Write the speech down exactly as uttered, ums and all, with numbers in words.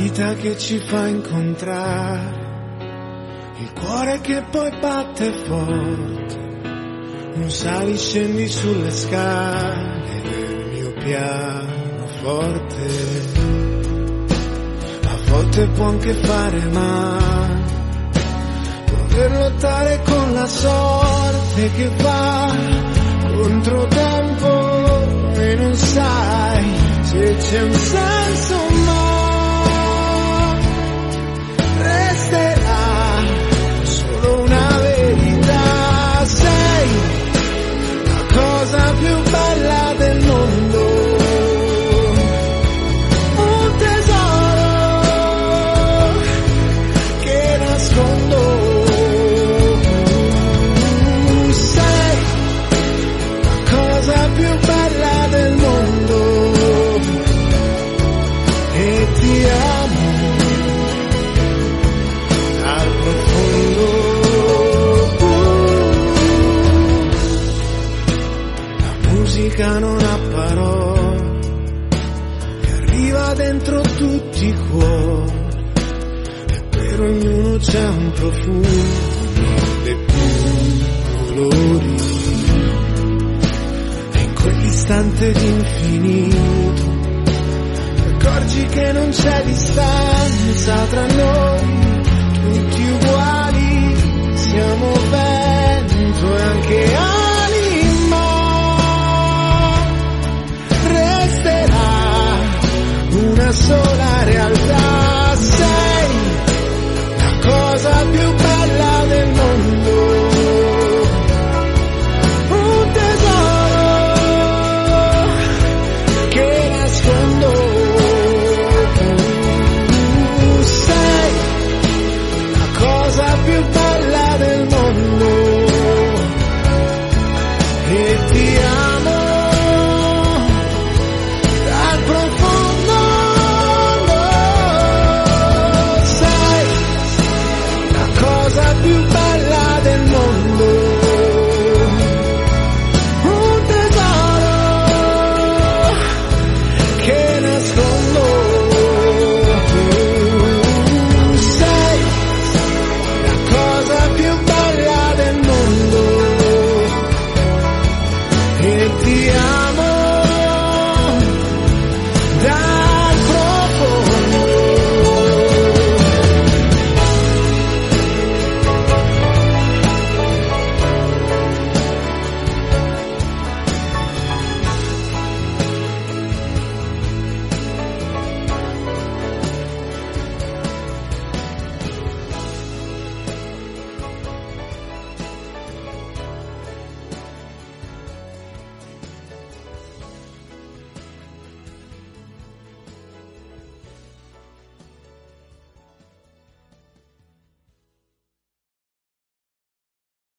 vita che ci fa incontrare, il cuore che poi batte forte, non sali scendi sulle scale del mio pianoforte. A volte può anche fare male dover lottare con la sorte che va contro tempo e non sai se c'è un senso, ma resterà solo una verità. Sei la cosa più bella del mondo, un tesoro che nascondo. Sei la cosa più bella del mondo e ti amo al profondo. La musica non ha parole e arriva dentro tutti i cuori, e per ognuno c'è un profumo